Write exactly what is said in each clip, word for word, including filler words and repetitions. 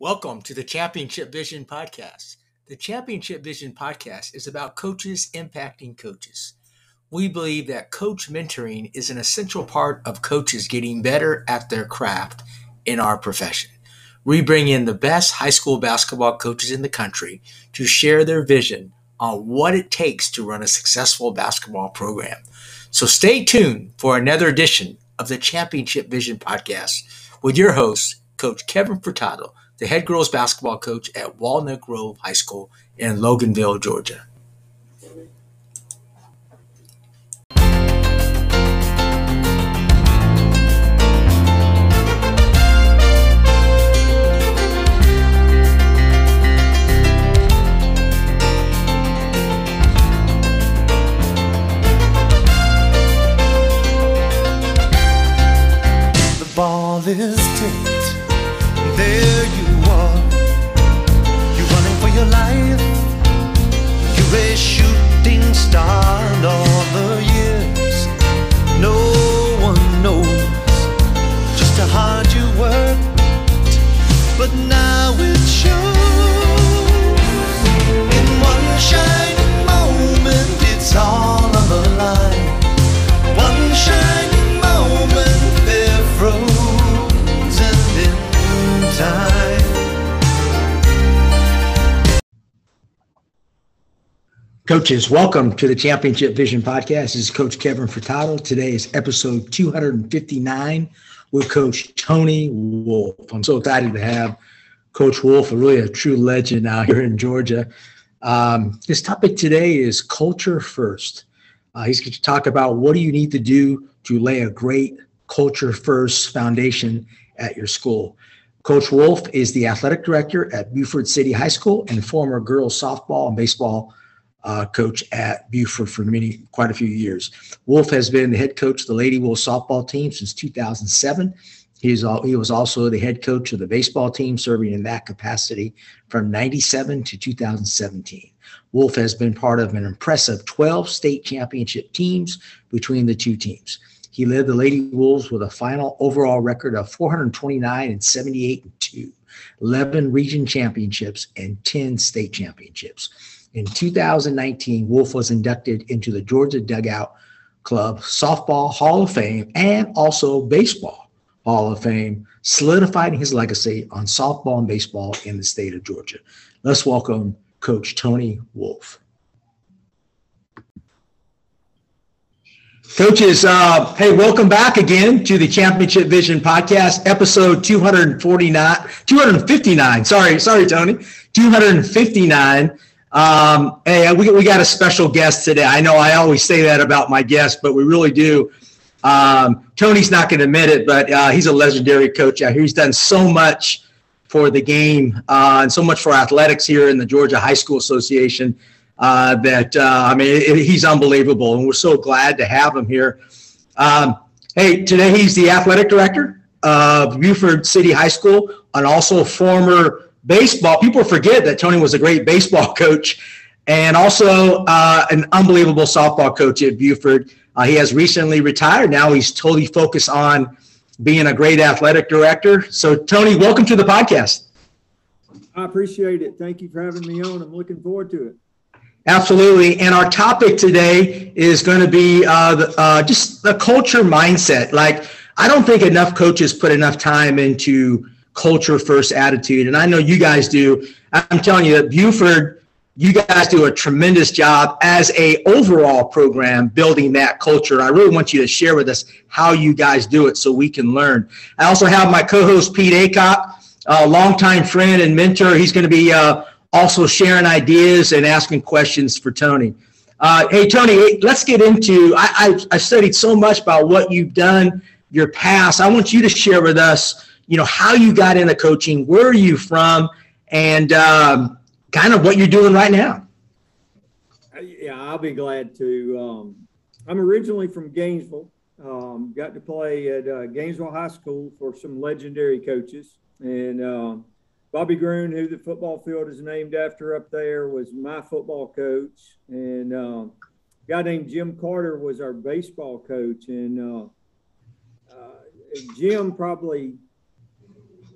Welcome to the Championship Vision Podcast. The Championship Vision Podcast is about coaches impacting coaches. We believe that coach mentoring is an essential part of coaches getting better at their craft in our profession. We bring in the best high school basketball coaches in the country to share their vision on what it takes to run a successful basketball program. So stay tuned for another edition of the Championship Vision Podcast with your host, Coach Kevin Furtado, the head girls basketball coach at Walnut Grove High School in Loganville, Georgia. The ball is tipped. There you are, you're running for your life. You're a shooting star, and all the years no one knows just how hard you worked, but now it shows. In one shining moment, it's all on the line. One shining moment, they're frozen in time. Coaches, welcome to the Championship Vision Podcast. This is Coach Kevin Furtado. Today is episode two hundred fifty-nine with Coach Tony Wolf. I'm so excited to have Coach Wolf, really a true legend out here in Georgia. Um, this topic today is culture first. Uh, he's going to talk about what do you need to do to lay a great culture first foundation at your school. Coach Wolf is the athletic director at Buford City High School and former girls softball and baseball uh, coach at Buford for many, quite a few years. Wolf has been the head coach of the Lady Wolf softball team since two thousand seven. He, is all, he was also the head coach of the baseball team, serving in that capacity from ninety-seven to two thousand seventeen. Wolf has been part of an impressive twelve state championship teams between the two teams. He led the Lady Wolves with a final overall record of four hundred twenty-nine and seventy-eight and two, eleven region championships, and ten state championships. In two thousand nineteen, Wolf was inducted into the Georgia Dugout Club Softball Hall of Fame and also Baseball Hall of Fame, solidifying his legacy on softball and baseball in the state of Georgia. Let's welcome Coach Tony Wolf. Coaches, uh, hey, welcome back again to the Championship Vision Podcast, episode two hundred forty-nine, two hundred fifty-nine. Sorry, sorry, Tony, two hundred fifty-nine. Um, hey, we, we got a special guest today. I know I always say that about my guests, but we really do. Um, Tony's not going to admit it, but uh, he's a legendary coach out here. He's done so much for the game uh, and so much for athletics here in the Georgia High School Association. Uh, that, uh, I mean, it, he's unbelievable, and we're so glad to have him here. Um, hey, today he's the athletic director of Buford City High School and also former baseball. People forget that Tony was a great baseball coach and also uh, an unbelievable softball coach at Buford. Uh, he has recently retired. Now he's totally focused on being a great athletic director. So, Tony, welcome to the podcast. I appreciate it. Thank you for having me on. I'm looking forward to it. Absolutely. And our topic today is going to be uh, the, uh, just the culture mindset. Like, I don't think enough coaches put enough time into culture first attitude. And I know you guys do. I'm telling you that Buford, you guys do a tremendous job as a overall program building that culture. I really want you to share with us how you guys do it so we can learn. I also have my co-host Pete Acock, a longtime friend and mentor. He's going to be uh, also sharing ideas and asking questions for Tony. Uh, hey, Tony, hey, let's get into, I, I, I studied so much about what you've done, your past. I want you to share with us, you know, how you got into coaching, where are you from, and um, kind of what you're doing right now. Yeah, I'll be glad to. Um, I'm originally from Gainesville. Um, got to play at uh, Gainesville High School for some legendary coaches. And um, Bobby Groon, who the football field is named after up there, was my football coach. And um, a guy named Jim Carter was our baseball coach. And uh, uh, Jim probably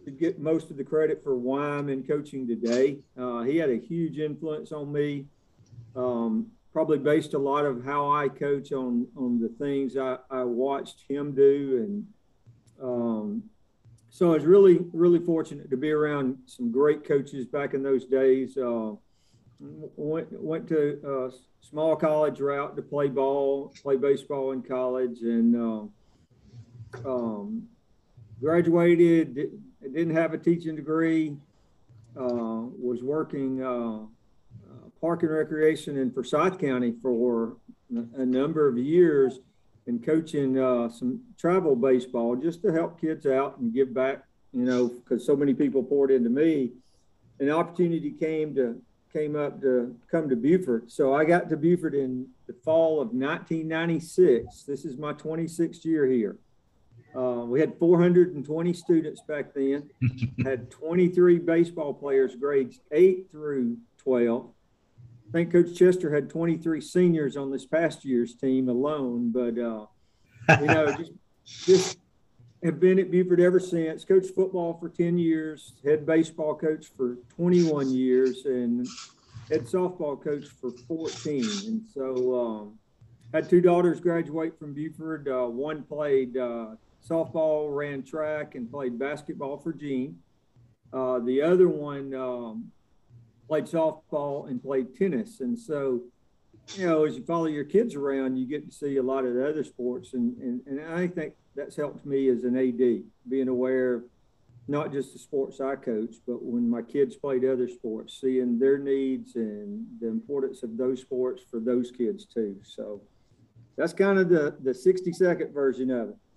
to get most of the credit for why I'm in coaching today. Uh, he had a huge influence on me. Um, probably based a lot of how I coach on, on the things I, I watched him do. And um, so I was really, really fortunate to be around some great coaches back in those days. Uh, went, went to a small college route to play ball, play baseball in college, and uh, um, graduated, didn't have a teaching degree, uh, was working uh, Park and Recreation in Forsyth County for a number of years and coaching uh, some travel baseball just to help kids out and give back, you know, because so many people poured into me. An opportunity came to came up to come to Buford. So I got to Buford in the fall of nineteen ninety-six. This is my twenty-sixth year here. Uh, we had four hundred twenty students back then, had twenty-three baseball players, grades eight through twelve. I think Coach Chester had twenty-three seniors on this past year's team alone, but, uh, you know, just, just have been at Buford ever since. Coached football for ten years, head baseball coach for twenty-one years, and head softball coach for fourteen. And so um, had two daughters graduate from Buford. Uh, one played uh, softball, ran track, and played basketball for Jean. Uh, the other one um, played softball and played tennis. And so, you know, as you follow your kids around, you get to see a lot of the other sports. And, and, and I think that's helped me as an A D, being aware of not just the sports I coach, but when my kids played other sports, seeing their needs and the importance of those sports for those kids too. So that's kind of the, the sixty second version of it.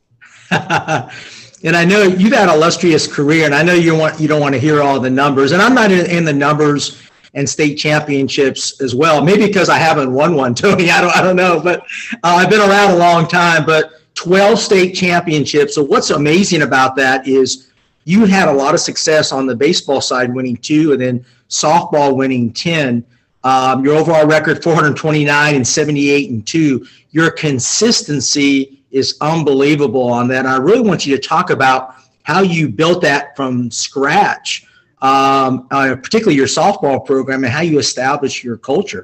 And I know you've had an illustrious career, and I know you want you don't want to hear all the numbers, and I'm not in, in the numbers and state championships as well. Maybe because I haven't won one, Tony. I don't I don't know, but uh, I've been around a long time. But twelve state championships. So what's amazing about that is you had a lot of success on the baseball side, winning two, and then softball winning ten. Um, your overall record four hundred twenty-nine and seventy-eight and two. Your consistency is unbelievable on that. And I really want you to talk about how you built that from scratch, um, uh, particularly your softball program, and how you established your culture.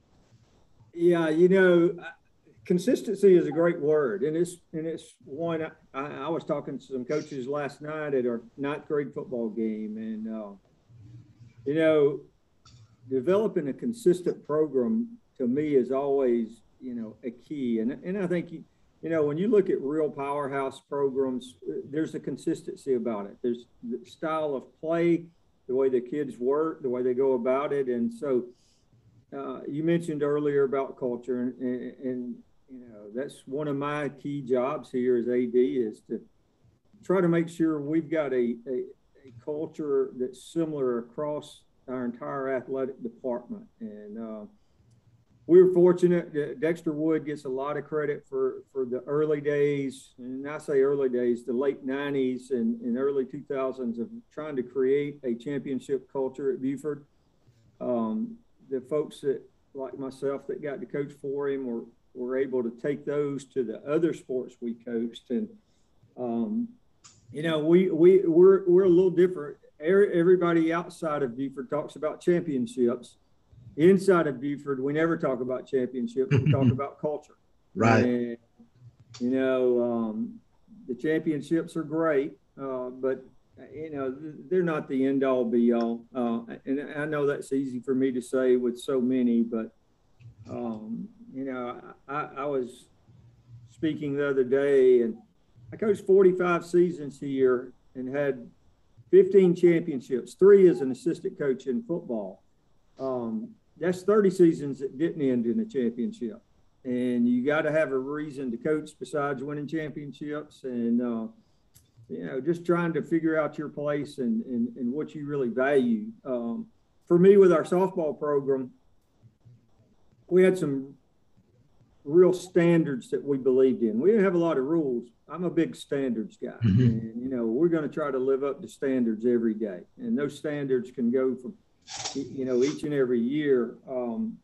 Yeah, you know, consistency is a great word, and it's and it's one. I, I was talking to some coaches last night at our ninth grade football game, and uh, you know, developing a consistent program to me is always, you know, a key. And and I think you, you know, when you look at real powerhouse programs, there's a consistency about it. There's the style of play, the way the kids work, the way they go about it. And so uh, you mentioned earlier about culture, and, and, and, you know, that's one of my key jobs here as A D is to try to make sure we've got a, a, a culture that's similar across our entire athletic department. And uh, we were fortunate that Dexter Wood gets a lot of credit for, for the early days, and I say early days, the late nineties and, and early two thousands of trying to create a championship culture at Buford. Um, the folks that, like myself, that got to coach for him were, were able to take those to the other sports we coached. And, um, you know, we, we, we're, we're a little different. Everybody outside of Buford talks about championships. Inside of Buford, we never talk about championships. We talk about culture. Right. And, you know, um, the championships are great, uh, but, you know, they're not the end all be all. Uh, and I know that's easy for me to say with so many, but, um, you know, I, I was speaking the other day, and I coached forty-five seasons here and had fifteen championships, three as an assistant coach in football. Um, that's thirty seasons that didn't end in a championship. And you got to have a reason to coach besides winning championships, and, uh, you know, just trying to figure out your place and, and, and what you really value. Um, for me, with our softball program, we had some real standards that we believed in. We didn't have a lot of rules. I'm a big standards guy. Mm-hmm. And, you know, we're going to try to live up to standards every day. And those standards can go from, you know, each and every year. Um,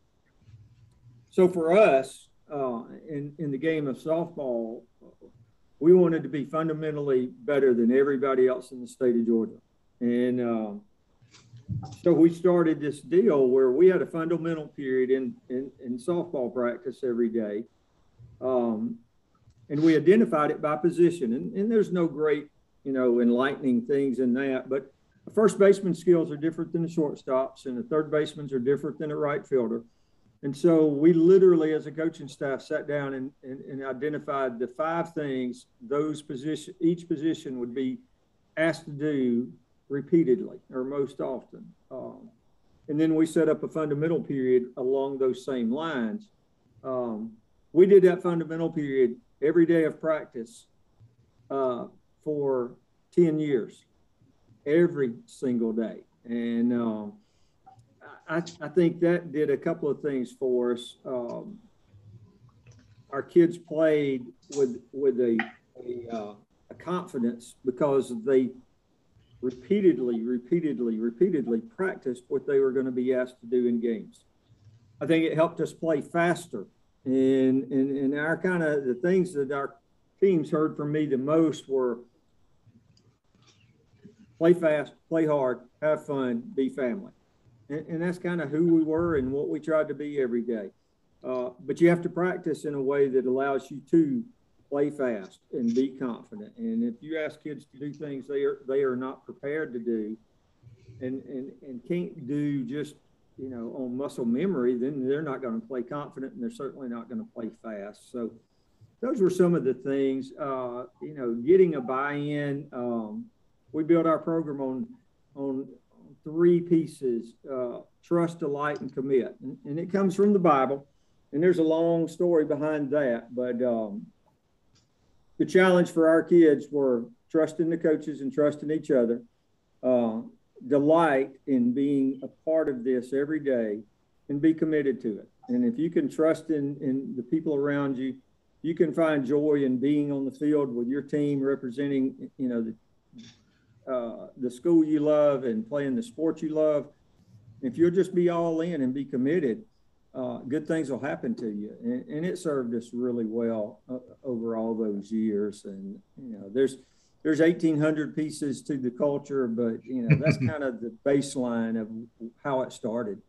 so for us, uh, in, in the game of softball, we wanted to be fundamentally better than everybody else in the state of Georgia. And uh, so we started this deal where we had a fundamental period in, in, in softball practice every day. Um, and we identified it by position. And, and there's no great, you know, enlightening things in that. But the first baseman skills are different than the shortstops, and the third basemans are different than a right fielder. And so we literally, as a coaching staff, sat down and, and, and identified the five things those position, each position would be asked to do repeatedly or most often. Um, and then we set up a fundamental period along those same lines. Um, we did that fundamental period every day of practice uh, for ten years, every single day. And um, I, I think that did a couple of things for us. Um, our kids played with with a a, uh, a confidence because they repeatedly, repeatedly, repeatedly practiced what they were going to be asked to do in games. I think it helped us play faster. And and, and our kind of the things that our teams heard from me the most were play fast, play hard, have fun, be family. And, and that's kind of who we were and what we tried to be every day. Uh, but you have to practice in a way that allows you to play fast and be confident. And if you ask kids to do things they are they are not prepared to do and, and, and can't do just, you know, on muscle memory, then they're not going to play confident, and they're certainly not going to play fast. So those were some of the things, uh, you know, getting a buy-in. Um, we built our program on, on three pieces, uh, trust, delight, and commit. And, and it comes from the Bible, and there's a long story behind that. But um, the challenge for our kids were trusting the coaches and trusting each other, uh, delight in being a part of this every day, and be committed to it. And if you can trust in, in the people around you, you can find joy in being on the field with your team representing, you know, the, uh, the school you love and playing the sport you love. If you'll just be all in and be committed, uh, good things will happen to you. And, and it served us really well uh, over all those years. And, you know, there's, there's eighteen hundred pieces to the culture, but, you know, that's kind of the baseline of how it started.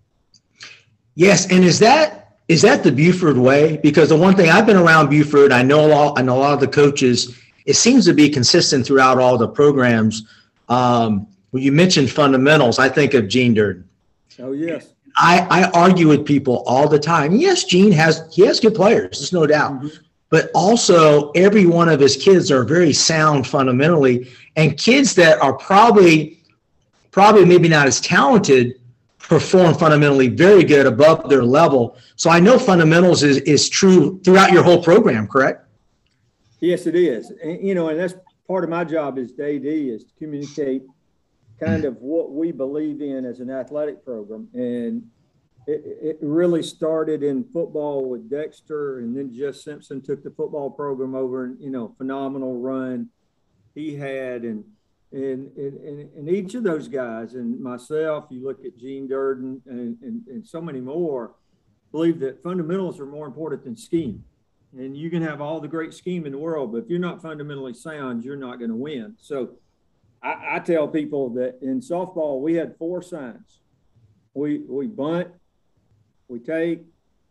Yes. And is that, is that the Buford way? Because the one thing, I've been around Buford, I know a lot, I know a lot of the coaches, it seems to be consistent throughout all the programs. Um, when you mentioned fundamentals, I think of Gene Durden. Oh, yes. I, I argue with people all the time. Yes, Gene has, he has good players, there's no doubt. Mm-hmm. But also every one of his kids are very sound fundamentally, and kids that are probably, probably maybe not as talented perform fundamentally very good above their level. So I know fundamentals is, is true throughout your whole program, correct? Yes, it is. And, you know, and that's part of my job as D D is to communicate kind of what we believe in as an athletic program. And it, it really started in football with Dexter, and then Jeff Simpson took the football program over, and, you know, phenomenal run he had. And, and, and, and each of those guys and myself, you look at Gene Durden and, and, and so many more, believe that fundamentals are more important than scheme. And you can have all the great scheme in the world, but if you're not fundamentally sound, you're not going to win. So I, I tell people that in softball, we had four signs. We we bunt, we take,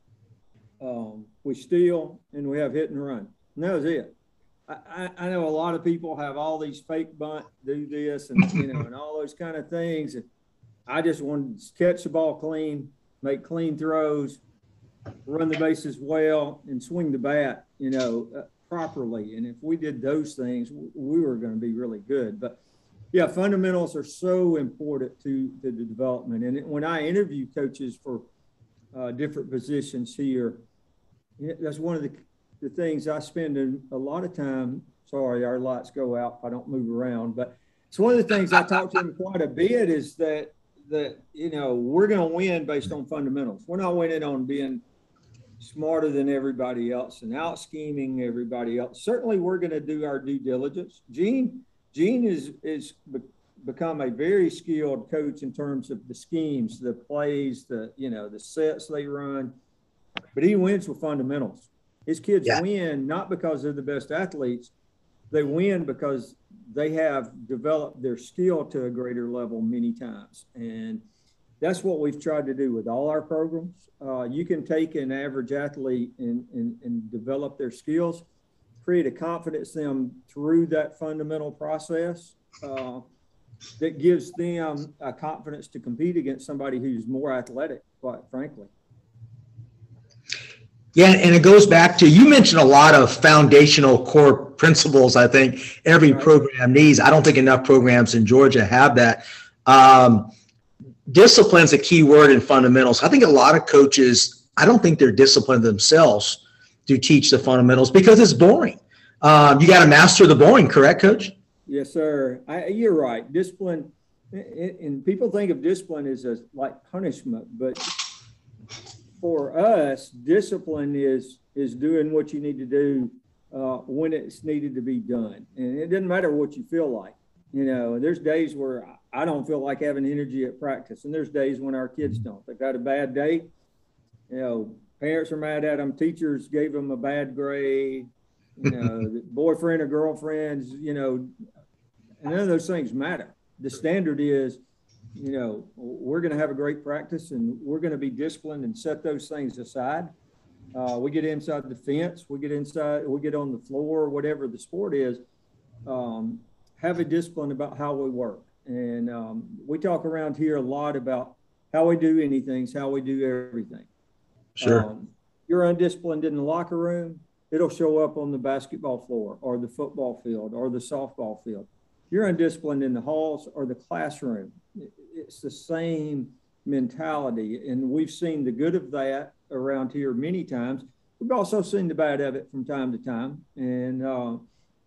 um, we steal, and we have hit and run. And that was it. I, I, I know a lot of people have all these fake bunt, do this, and you know, and all those kind of things. And I just wanted to catch the ball clean, make clean throws, run the bases well, and swing the bat, you know, uh, properly. And if we did those things, we were going to be really good. But yeah, fundamentals are so important to, to the development. And when I interview coaches for uh, different positions here, that's one of the, the things I spend a, a lot of time. Sorry, our lights go out if I don't move around. But it's one of the things I talk to them quite a bit is that, that you know, we're going to win based on fundamentals. We're not winning on being smarter than everybody else and out scheming everybody else. Certainly we're going to do our due diligence. Gene, Gene is, is be, become a very skilled coach in terms of the schemes, the plays, the, you know, the sets they run, but he wins with fundamentals. His kids yeah. win not because they're the best athletes, they win because they have developed their skill to a greater level many times. And that's what we've tried to do with all our programs. Uh, you can take an average athlete and, and, and develop their skills, create a confidence in them through that fundamental process uh, that gives them a confidence to compete against somebody who's more athletic, quite frankly. Yeah, and it goes back to, you mentioned a lot of foundational core principles I think every right. program needs. I don't think enough programs in Georgia have that. Um, discipline's a key word in fundamentals. I think a lot of coaches, I don't think they're disciplined themselves to teach the fundamentals because it's boring. Um, you got to master the boring, correct, Coach? Yes, sir. I, you're right. Discipline, and people think of discipline as a, like punishment, but for us, discipline is is doing what you need to do uh, when it's needed to be done. And it doesn't matter what you feel like. You know, there's days where I don't feel like having energy at practice, and there's days when our kids don't. They've got a bad day. You know, parents are mad at them. Teachers gave them a bad grade. You know, boyfriend or girlfriends, you know, and none of those things matter. The standard is, you know, we're going to have a great practice and we're going to be disciplined and set those things aside. Uh, we get inside the fence, we get inside, we get on the floor, whatever the sport is, um, have a discipline about how we work. And um, we talk around here a lot about how we do anything, how we do everything. Sure. Um, you're undisciplined in the locker room, it'll show up on the basketball floor or the football field or the softball field. You're undisciplined in the halls or the classroom. It's the same mentality. And we've seen the good of that around here many times. We've also seen the bad of it from time to time. And uh,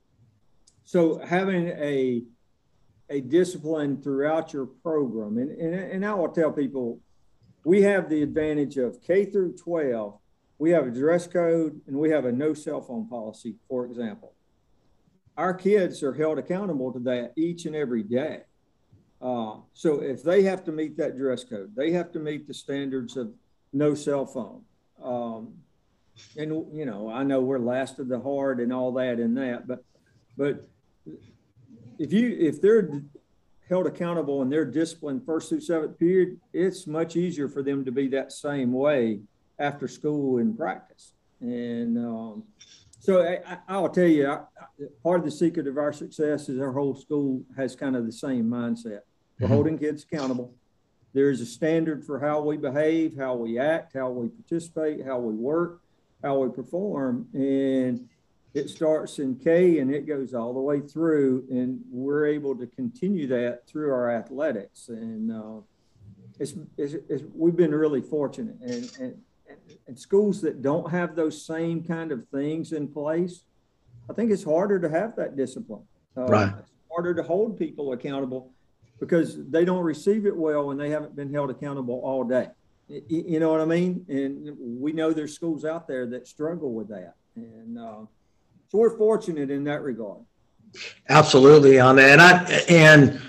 so having a, a discipline throughout your program, and, and, and I will tell people, we have the advantage of K through twelve. We have a dress code and we have a no cell phone policy, for example. Our kids are held accountable to that each and every day. Uh, so if they have to meet that dress code, they have to meet the standards of no cell phone. Um, and, you know, I know we're last of the hard and all that and that, but, but if you, if they're held accountable and they're disciplined first through seventh period, it's much easier for them to be that same way after school and practice. And, um, So I, I'll tell you, I, part of the secret of our success is our whole school has kind of the same mindset. We're mm-hmm. holding kids accountable. There's a standard for how we behave, how we act, how we participate, how we work, how we perform. And it starts in K and it goes all the way through. And we're able to continue that through our athletics. And uh, it's, it's, it's, we've been really fortunate. And, and And schools that don't have those same kind of things in place, I think it's harder to have that discipline. Uh, right. It's harder to hold people accountable because they don't receive it well and they haven't been held accountable all day. You know what I mean? And we know there's schools out there that struggle with that. And uh, so we're fortunate in that regard. Absolutely on that. And I, and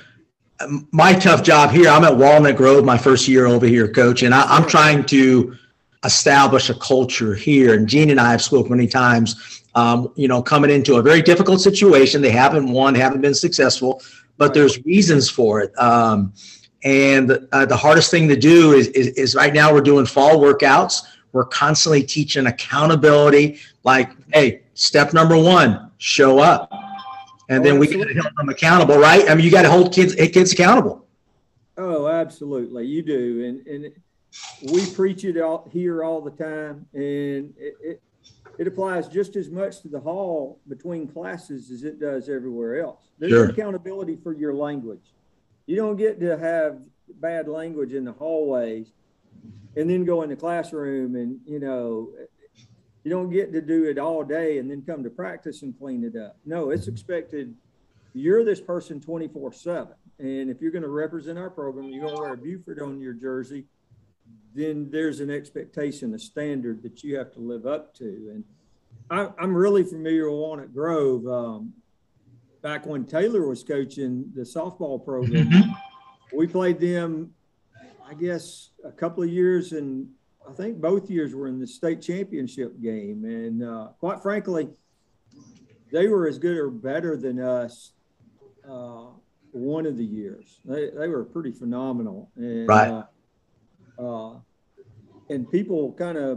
my tough job here, I'm at Walnut Grove, my first year over here, Coach, and I, I'm trying to establish a culture here. And Gene and I have spoken many times, um, you know, coming into a very difficult situation. They haven't won, haven't been successful, but right. there's reasons for it. Um, and uh, the hardest thing to do is, is, is right now we're doing fall workouts. We're constantly teaching accountability, like, hey, step number one, show up. And oh, then we got to hold them accountable, right? I mean, you got to hold kids, kids accountable. Oh, absolutely. You do. And, and it, we preach it all, here all the time, and it, it it applies just as much to the hall between classes as it does everywhere else. There's sure. accountability for your language. You don't get to have bad language in the hallways and then go in the classroom and, you know, you don't get to do it all day and then come to practice and clean it up. No, it's expected. You're this person twenty-four seven. And if you're going to represent our program, you're going to wear a Buford on your jersey, then there's an expectation, a standard that you have to live up to. And I, I'm really familiar with Walnut Grove. Um, back when Taylor was coaching the softball program, mm-hmm. we played them, I guess, a couple of years, and I think both years were in the state championship game. And uh, quite frankly, they were as good or better than us uh, one of the years. They they were pretty phenomenal. And, right. Uh, uh, and people kind of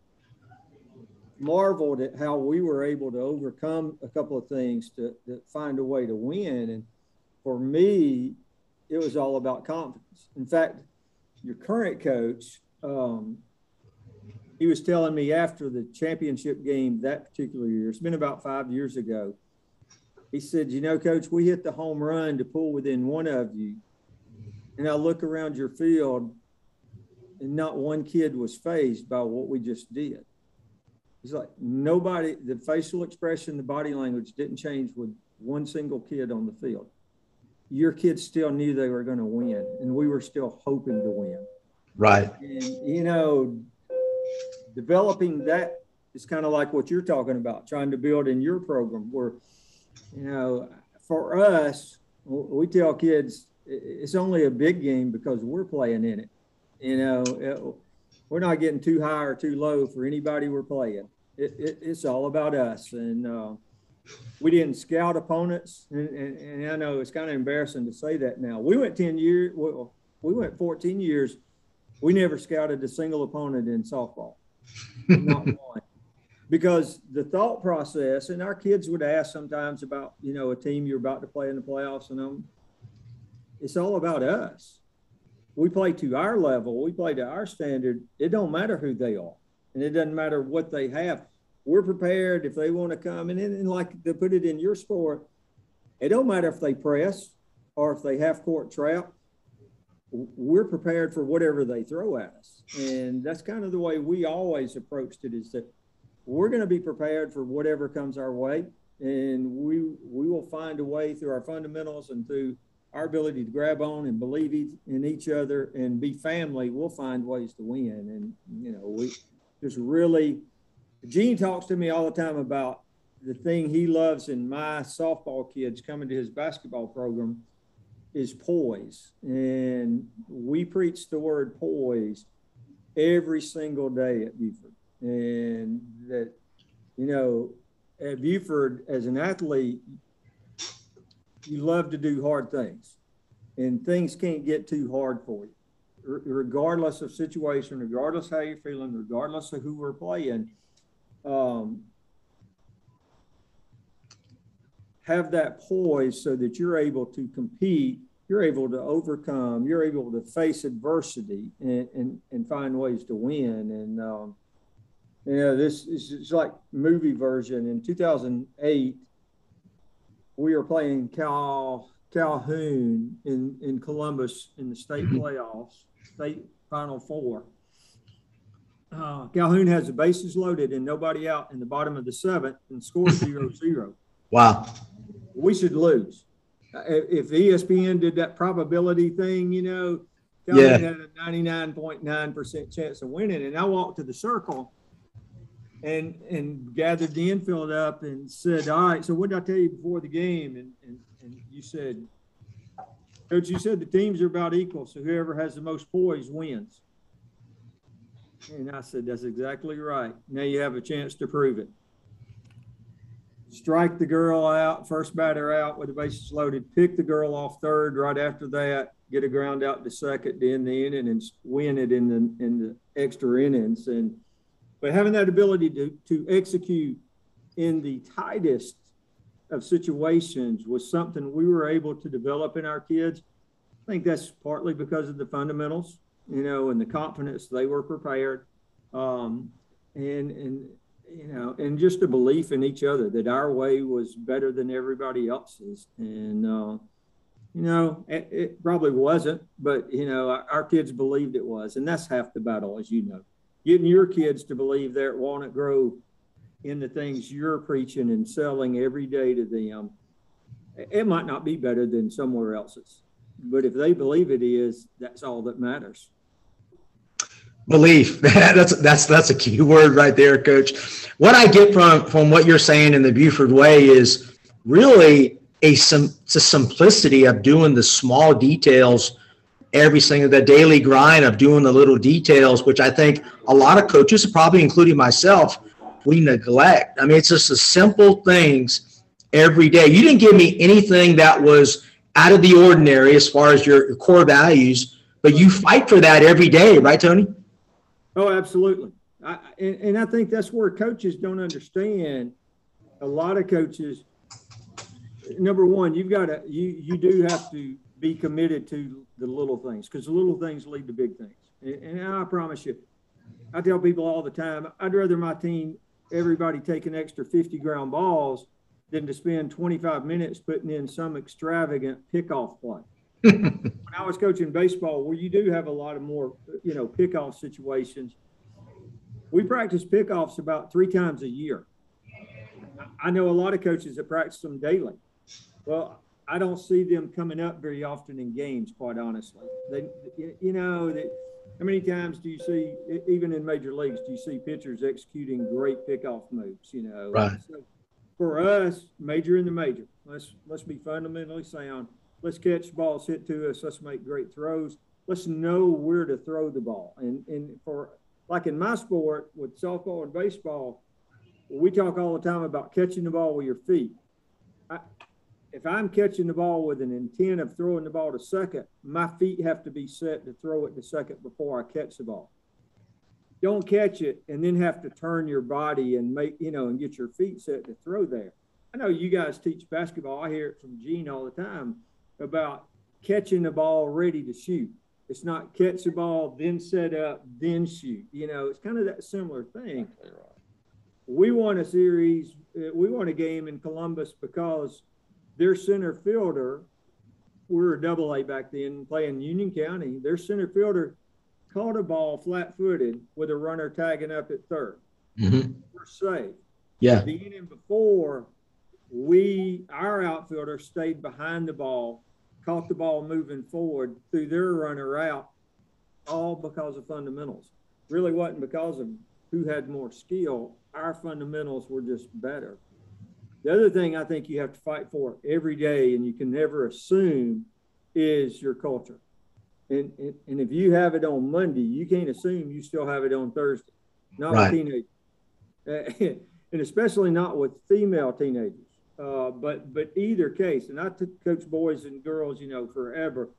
marveled at how we were able to overcome a couple of things to, to find a way to win. And for me, it was all about confidence. In fact, your current coach, um, he was telling me after the championship game that particular year, it's been about five years ago, he said, you know, Coach, we hit the home run to pull within one of you. And I look around your field and not one kid was fazed by what we just did. He's like, nobody, the facial expression, the body language didn't change with one single kid on the field. Your kids still knew they were going to win, and we were still hoping to win. Right. And, you know, developing that is kind of like what you're talking about, trying to build in your program where, you know, for us, we tell kids it's only a big game because we're playing in it. You know, it, we're not getting too high or too low for anybody we're playing. It, it, it's all about us. And uh, we didn't scout opponents. And, and, and I know it's kind of embarrassing to say that now. We went ten years, well, we went fourteen years. We never scouted a single opponent in softball. Not one. Because the thought process, and our kids would ask sometimes about, you know, a team you're about to play in the playoffs, and um, it's all about us. We play to our level. We play to our standard. It don't matter who they are, and it doesn't matter what they have. We're prepared if they want to come. And, and like to put it in your sport, it don't matter if they press or if they half court trap. We're prepared for whatever they throw at us. And that's kind of the way we always approached it, is that we're going to be prepared for whatever comes our way. And we we will find a way through our fundamentals and through our ability to grab on and believe in each other and be family. We'll find ways to win. And, you know, we just really, Gene talks to me all the time about the thing he loves in my softball kids coming to his basketball program is poise. And we preach the word poise every single day at Buford. And that, you know, at Buford as an athlete, you love to do hard things, and things can't get too hard for you, R- regardless of situation, regardless of how you're feeling, regardless of who we're playing. Um, have that poise so that you're able to compete, you're able to overcome, you're able to face adversity and, and, and find ways to win. And, um, you know, this is like movie version. In two thousand eight, we were playing Cal, Calhoun in, in Columbus in the state playoffs, state Final Four. Uh, Calhoun has the bases loaded and nobody out in the bottom of the seventh and scores zero zero. Wow. We should lose. Uh, if E S P N did that probability thing, you know, Calhoun yeah. had a ninety-nine point nine percent chance of winning. And I walked to the circle and and gathered the infield up and said, all right, so what did I tell you before the game? And, and, and you said, Coach, you said the teams are about equal, so whoever has the most poise wins. And I said, that's exactly right. Now you have a chance to prove it. Strike the girl out, first batter out with the bases loaded, pick the girl off third right after that, get a ground out to second to end the inning and win it in the in the extra innings. And but having that ability to, to execute in the tightest of situations was something we were able to develop in our kids. I think that's partly because of the fundamentals, you know, and the confidence they were prepared. Um, and, and, you know, and just a belief in each other that our way was better than everybody else's. And, uh, you know, it, it probably wasn't, but, you know, our, our kids believed it was. And that's half the battle, as you know. Getting your kids to believe they're at Walnut Grove in the things you're preaching and selling every day to them, it might not be better than somewhere else's. But if they believe it is, that's all that matters. Belief. that's that's that's a key word right there, Coach. What I get from from what you're saying in the Buford way is really a sim, it's a simplicity of doing the small details every single, the daily grind of doing the little details, which I think a lot of coaches, probably including myself, we neglect. I mean, it's just the simple things every day. You didn't give me anything that was out of the ordinary as far as your core values, but you fight for that every day, right, Tony? Oh, absolutely. I, and, and I think that's where coaches don't understand. A lot of coaches, number one, you've got to, you, you do have to be committed to the little things, because the little things lead to big things. And, and I promise you, I tell people all the time, I'd rather my team, everybody take an extra fifty ground balls than to spend twenty-five minutes putting in some extravagant pickoff play. When I was coaching baseball, where you do have a lot of more, you know, pickoff situations, we practice pickoffs about three times a year. I know a lot of coaches that practice them daily. Well, I don't see them coming up very often in games, quite honestly. They, you know, they, how many times do you see, even in major leagues, do you see pitchers executing great pickoff moves? You know, right. So for us, major in the major, let's let's be fundamentally sound. Let's catch balls hit to us. Let's make great throws. Let's know where to throw the ball. And and for like in my sport with softball and baseball, we talk all the time about catching the ball with your feet. I, if I'm catching the ball with an intent of throwing the ball to second, my feet have to be set to throw it to second before I catch the ball. Don't catch it and then have to turn your body and make, you know, and get your feet set to throw there. I know you guys teach basketball. I hear it from Gene all the time about catching the ball ready to shoot. It's not catch the ball, then set up, then shoot. You know, it's kind of that similar thing. We won a series, we won a game in Columbus because their center fielder, we were double A back then, playing Union County. Their center fielder caught a ball flat-footed with a runner tagging up at third. Mm-hmm. We're safe. Yeah. The inning before, we, our outfielder stayed behind the ball, caught the ball moving forward, threw their runner out, all because of fundamentals. Really wasn't because of who had more skill. Our fundamentals were just better. The other thing I think you have to fight for every day, and you can never assume, is your culture. And, and, and if you have it on Monday, you can't assume you still have it on Thursday. Not right. with teenagers. And especially not with female teenagers. Uh, but but either case, and I took coach boys and girls, you know, forever.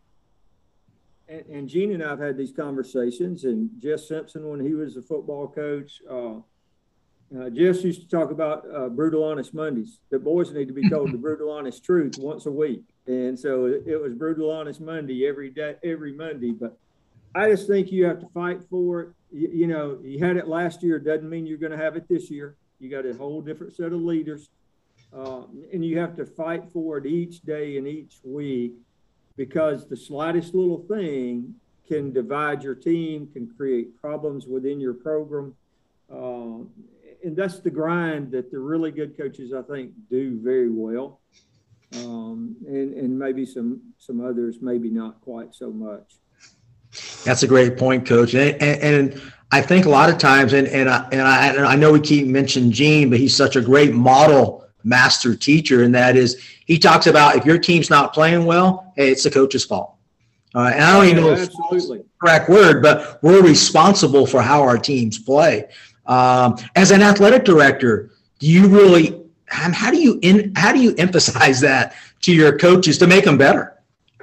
And, and Gene and I have had these conversations, and Jess Simpson, when he was a football coach, uh, uh, Jess used to talk about uh, brutal honest Mondays. The boys need to be told the brutal honest truth once a week. And so it, it was brutal honest Monday every day, every Monday. But I just think you have to fight for it. You, you know, you had it last year. Doesn't mean you're going to have it this year. You got a whole different set of leaders. Uh, and you have to fight for it each day and each week, because the slightest little thing can divide your team, can create problems within your program. Uh, and that's the grind that the really good coaches, I think, do very well. Um, and, and maybe some, some others, maybe not quite so much. That's a great point, Coach. And, and, and I think a lot of times, and, and, I, and, I, and I know we keep mentioning Gene, but he's such a great model master teacher, and that is he talks about if your team's not playing well, hey, it's the coach's fault. Uh, and I don't even know if it's the correct word, but we're responsible for how our teams play. Um, as an athletic director, do you really, how do you in, how do you emphasize that to your coaches to make them better?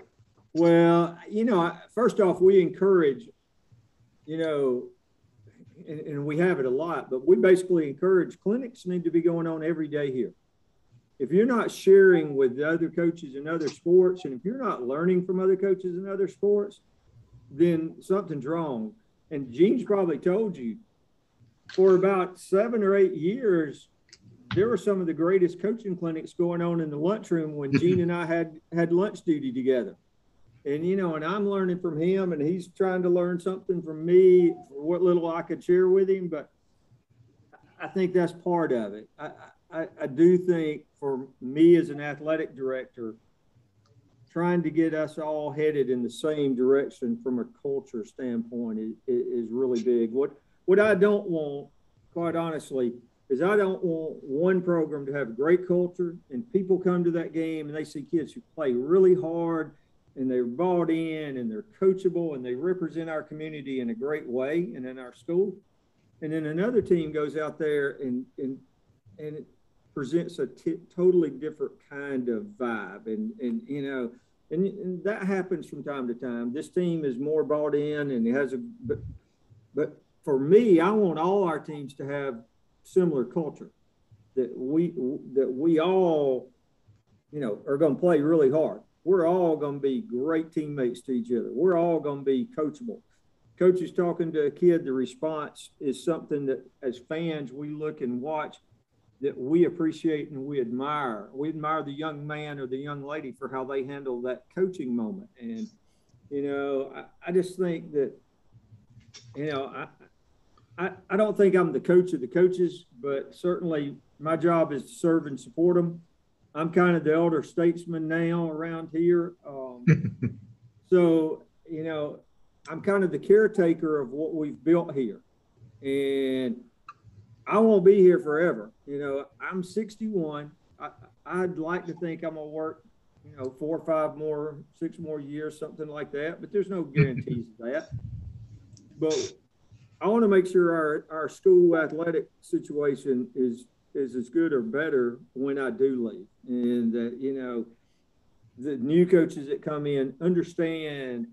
Well, you know, first off, we encourage, you know, and, and we have it a lot, but we basically encourage clinics need to be going on every day here. If you're not sharing with the other coaches in other sports, and if you're not learning from other coaches in other sports, then something's wrong. And Gene's probably told you, for about seven or eight years, there were some of the greatest coaching clinics going on in the lunchroom when Gene and I had, had lunch duty together. And, you know, and I'm learning from him, and he's trying to learn something from me for what little I could share with him. But I think that's part of it. I, I, I do think for me as an athletic director, trying to get us all headed in the same direction from a culture standpoint is, is really big. What, what I don't want, quite honestly, is I don't want one program to have a great culture and people come to that game and they see kids who play really hard and they're bought in and they're coachable and they represent our community in a great way and in our school. And then another team goes out there and, and, and presents a t- totally different kind of vibe. And, and you know, and, and that happens from time to time. This team is more bought in and it has a, but, but for me, I want all our teams to have similar culture, that we, that we all, you know, are going to play really hard. We're all going to be great teammates to each other. We're all going to be coachable. Coaches talking to a kid, the response is something that as fans, we look and watch that we appreciate and we admire. We admire the young man or the young lady for how they handle that coaching moment. And, you know, I, I just think that, you know, I, I, I don't think I'm the coach of the coaches, but certainly my job is to serve and support them. I'm kind of the elder statesman now around here. Um, so, you know, I'm kind of the caretaker of what we've built here. And I won't be here forever. You know, I'm sixty-one. I, I'd like to think I'm going to work, you know, four or five more, six more years, something like that. But there's no guarantees of that. But I want to make sure our, our school athletic situation is, is as good or better when I do leave. And that, uh, you know, the new coaches that come in understand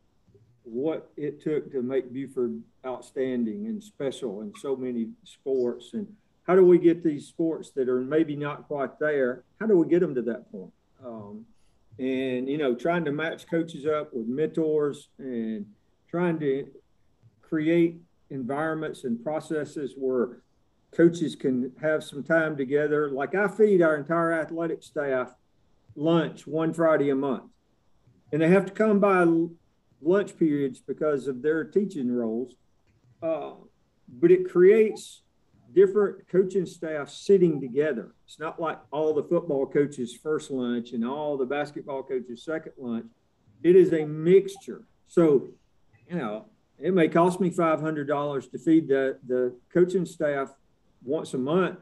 what it took to make Buford outstanding and special in so many sports. And how do we get these sports that are maybe not quite there? How do we get them to that point? Um, and, you know, trying to match coaches up with mentors and trying to create environments and processes where coaches can have some time together. Like I feed our entire athletic staff lunch one Friday a month, and they have to come by lunch periods because of their teaching roles. Uh, but it creates different coaching staff sitting together. It's not like all the football coaches first lunch and all the basketball coaches second lunch. It is a mixture. So, you know, it may cost me five hundred dollars to feed the, the coaching staff once a month.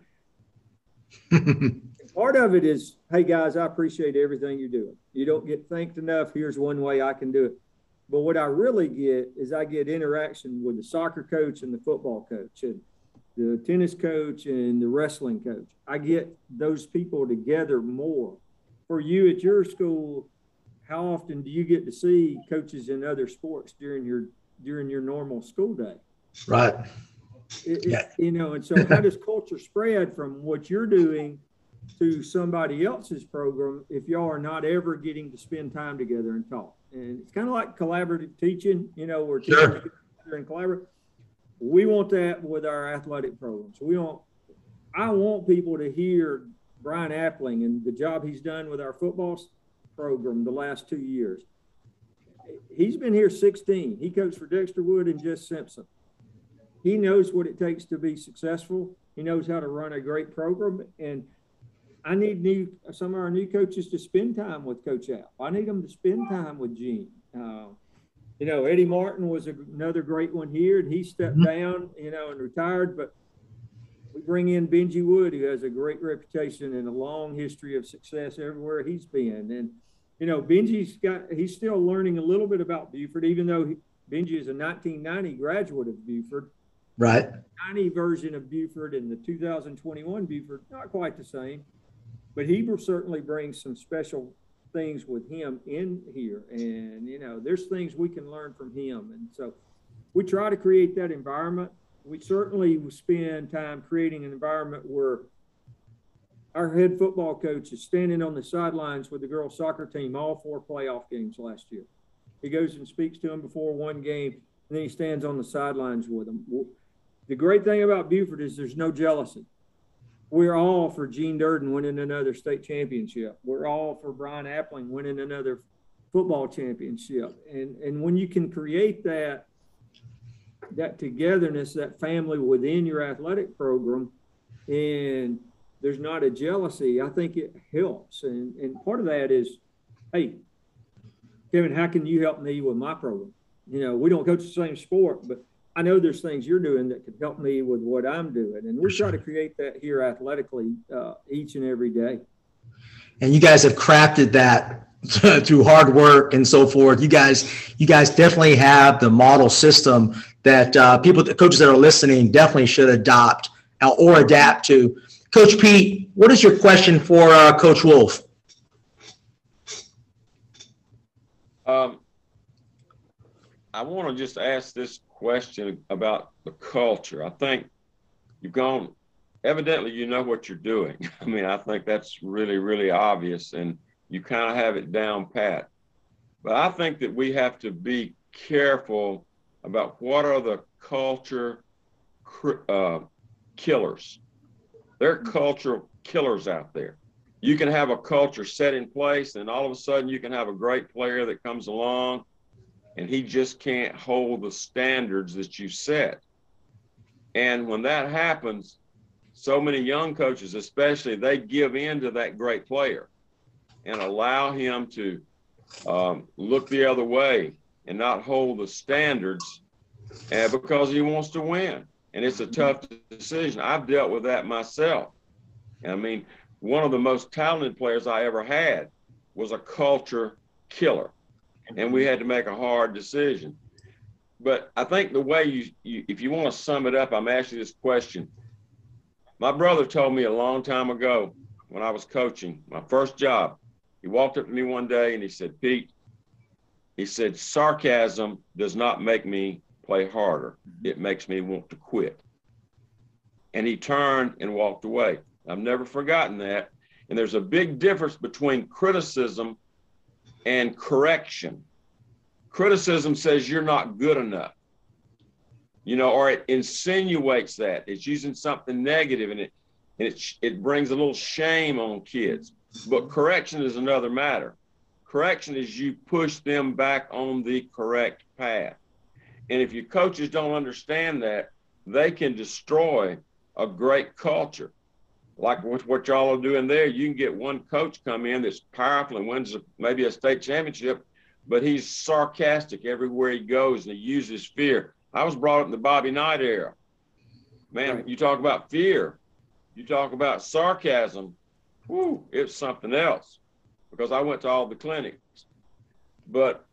Part of it is, hey, guys, I appreciate everything you're doing. You don't get thanked enough. Here's one way I can do it. But what I really get is I get interaction with the soccer coach and the football coach and the tennis coach and the wrestling coach. I get those people together more. For you at your school, how often do you get to see coaches in other sports during your during your normal school day? Right. It, yeah. it, you know, and so how does culture spread from what you're doing to somebody else's program if y'all are not ever getting to spend time together and talk? And it's kind of like collaborative teaching, you know, where teachers get together and collaborate. We want that with our athletic programs. We want, I want people to hear Brian Appling and the job he's done with our football program the last two years. He's been here sixteen. He coached for Dexter Wood and Jess Simpson. He knows what it takes to be successful. He knows how to run a great program. And I need new some of our new coaches to spend time with Coach Al. I need them to spend time with Gene. Uh, you know, Eddie Martin was a, another great one here, and he stepped mm-hmm. down, you know, and retired. But we bring in Benji Wood, who has a great reputation and a long history of success everywhere he's been. And, you know, Benji's got, he's still learning a little bit about Buford, even though he, Benji is a nineteen ninety graduate of Buford. Right. ninety version of Buford and the two thousand twenty-one Buford, not quite the same. But he will certainly bring some special things with him in here. And, you know, there's things we can learn from him. And so we try to create that environment. We certainly will spend time creating an environment where our head football coach is standing on the sidelines with the girls' soccer team all four playoff games last year. He goes and speaks to them before one game, and then he stands on the sidelines with them. The great thing about Buford is there's no jealousy. We're all for Gene Durden winning another state championship. We're all for Brian Appling winning another football championship. And and when you can create that, that togetherness, that family within your athletic program, and there's not a jealousy, I think it helps. And, and part of that is, hey, Kevin, how can you help me with my program? You know, we don't coach the same sport, but I know there's things you're doing that could help me with what I'm doing. And we try to create that here athletically uh, each and every day. And you guys have crafted that through hard work and so forth. You guys, you guys definitely have the model system that uh, people, the coaches that are listening definitely should adopt or adapt to. Coach Pete, what is your question for uh, Coach Wolf? Um, I want to just ask this question about the culture. I think you've gone, evidently you know what you're doing. I mean, I think that's really, really obvious, and you kind of have it down pat. But I think that we have to be careful about what are the culture uh, killers. There are cultural killers out there. You can have a culture set in place, and all of a sudden you can have a great player that comes along and he just can't hold the standards that you set. And when that happens, so many young coaches, especially, they give in to that great player and allow him to um, look the other way and not hold the standards uh, because he wants to win. And it's a tough decision. I've dealt with that myself. I mean, one of the most talented players I ever had was a culture killer, and we had to make a hard decision. But I think the way you, you if you want to sum it up, I'm asking this question. My brother told me a long time ago when I was coaching, my first job, he walked up to me one day and he said, Pete, he said, sarcasm does not make me play harder. It makes me want to quit. And he turned and walked away. I've never forgotten that. And there's a big difference between criticism and correction. Criticism says you're not good enough, you know, or it insinuates that. It's using something negative, and it and it, it brings a little shame on kids. But correction is another matter. Correction is you push them back on the correct path. And if your coaches don't understand that, they can destroy a great culture. Like with what y'all are doing there, you can get one coach come in that's powerful and wins a, maybe a state championship, but he's sarcastic everywhere he goes and he uses fear. I was brought up in the Bobby Knight era. Man, you talk about fear, you talk about sarcasm, whoo, it's something else, because I went to all the clinics. But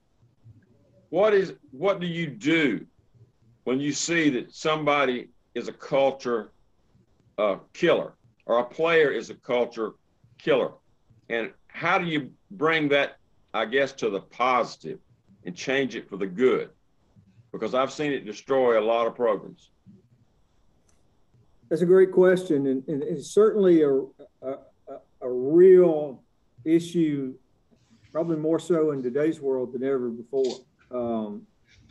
what is what do you do when you see that somebody is a culture uh, killer, or a player is a culture killer? And how do you bring that, I guess, to the positive and change it for the good? Because I've seen it destroy a lot of programs. That's a great question. And, and it's certainly a, a, a real issue, probably more so in today's world than ever before. Um,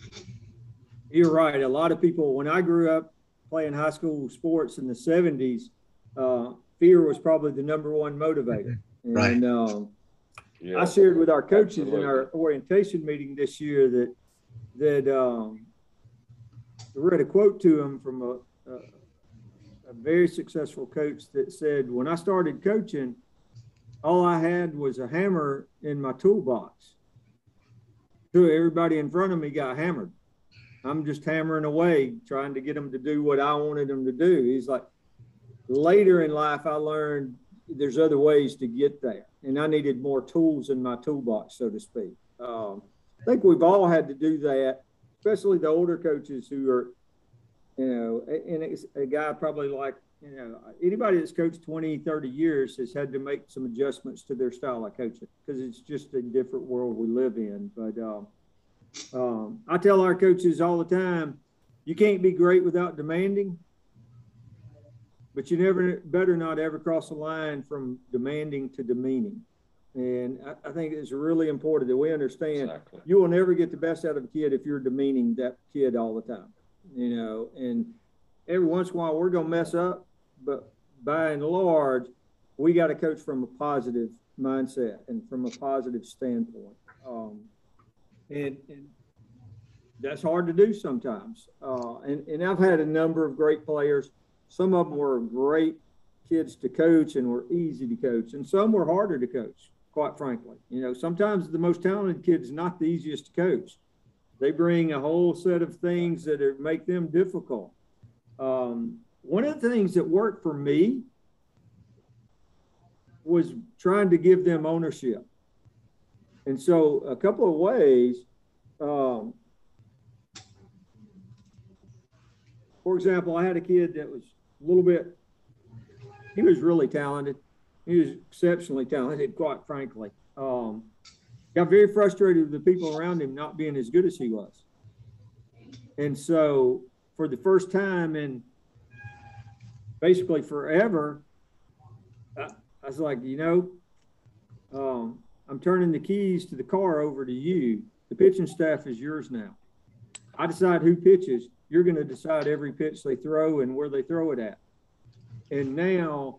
you're right. A lot of people, when I grew up playing high school sports in the seventies, uh, fear was probably the number one motivator. And right. um, Yeah, I shared with our coaches absolutely. in our orientation meeting this year that that um, I read a quote to them from a, a, a very successful coach that said, when I started coaching, all I had was a hammer in my toolbox. So everybody in front of me got hammered. I'm just hammering away, trying to get them to do what I wanted them to do. He's like, later in life, I learned there's other ways to get there, and I needed more tools in my toolbox, so to speak. Um, I think we've all had to do that, especially the older coaches who are, you know, and it's a guy probably like, you know, anybody that's coached twenty, thirty years has had to make some adjustments to their style of coaching because it's just a different world we live in. But um, um, I tell our coaches all the time, you can't be great without demanding, but you never better not ever cross the line from demanding to demeaning. And I, I think it's really important that we understand Exactly. you will never get the best out of a kid if you're demeaning that kid all the time, you know, and every once in a while we're going to mess up, but by and large, we got to coach from a positive mindset and from a positive standpoint. Um, and, and that's hard to do sometimes. Uh, and, and I've had a number of great players. Some of them were great kids to coach and were easy to coach, and some were harder to coach, quite frankly. You know, sometimes the most talented kid's not the easiest to coach. They bring a whole set of things that are, make them difficult. Um, one of the things that worked for me was trying to give them ownership. And so a couple of ways, um, for example, I had a kid that was a little bit he was really talented. He was exceptionally talented, quite frankly. Um, got very frustrated with the people around him not being as good as he was. And so for the first time in basically forever, I, I was like, you know, um, I'm turning the keys to the car over to you. The pitching staff is yours now. I decide who pitches. You're going to decide every pitch they throw and where they throw it at. And now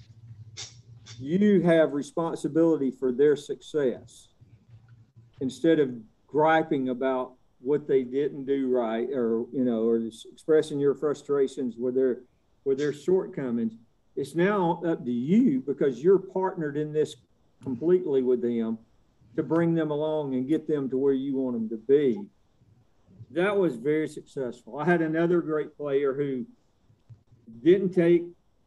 you have responsibility for their success instead of griping about what they didn't do right, or, you know, or expressing your frustrations with their, with their shortcomings. It's now up to you, because you're partnered in this completely with them, to bring them along and get them to where you want them to be. That was very successful. I had another great player who didn't take